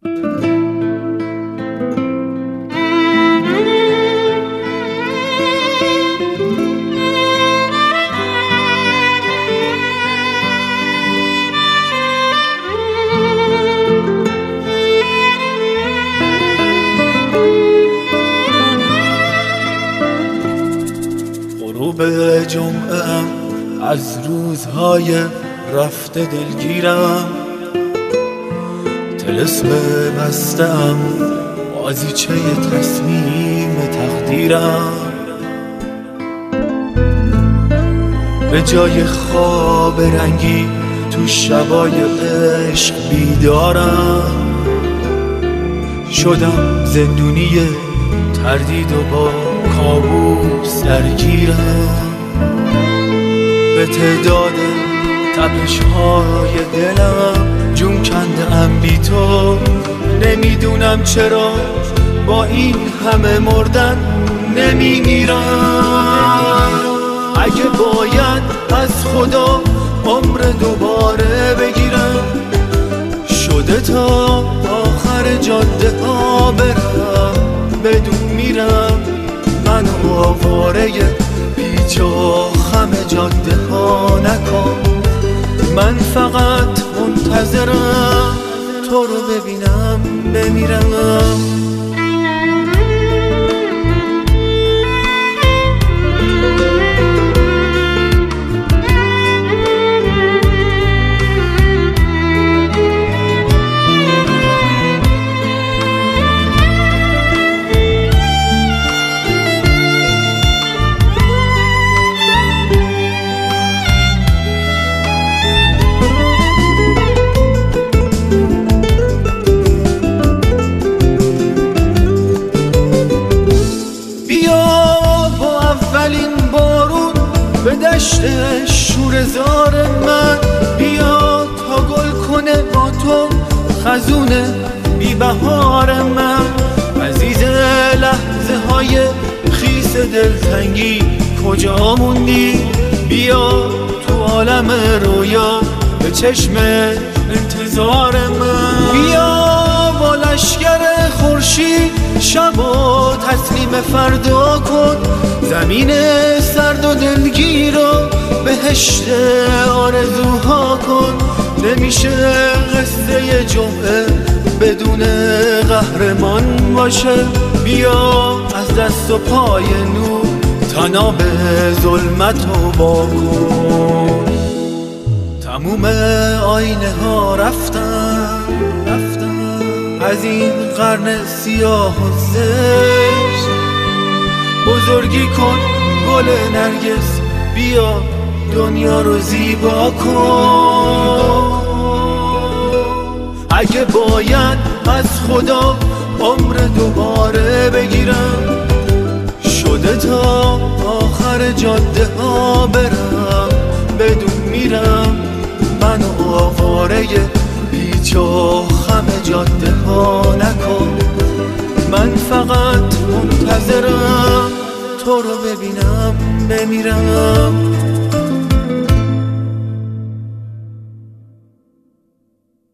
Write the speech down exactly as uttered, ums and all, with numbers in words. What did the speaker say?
غروب جمعه ام از روزهای رفته دلگیرم، طلسم بستم بازیچه تصمیم تقدیرم. به جای خواب رنگی تو شبای عشق بیدارم، شدم زندونی تردید و با کابوس درگیرم. به تعداد تپش های دلم جون کنده ام بی تو، نمیدونم چرا با این همه مردن نمی میرم. اگه باید از خدا عمر دوباره بگیرم، شده تا آخر جاده ها برم بدون میرم. من آواره بیجا خم جاده ها نکن، من فقط منتظرم تو رو ببینم بمیرم. به دشت شورزار من بیا تا گل کنه با تو خزون بی بهار من. عزیز لحظه های خیس دلتنگی کجا موندی؟ بیا تو عالم رویا به چشم انتظار من. بیا با لشگر خورشید شب و تسلیم فردا کن، زمین سرد و دلگیر رو بهشت آرزوها کن. نمیشه قصه جمعه بدون قهرمان باشه، بیا از دست و پای نور تناب ظلمت رو واکن. تموم آینه ها رفتن رفتن از این قرن سیاه و زشت. بزرگی کن گل نرگس، بیا دنیا رو زیبا کن. اگه باید از خدا عمر دوباره بگیرم، شده تا آخر جاده ها برم بدون میرم. من آواره بیجا خم جاده ها نکن، من فقط منتظرم تو رو ببینم بمیرم.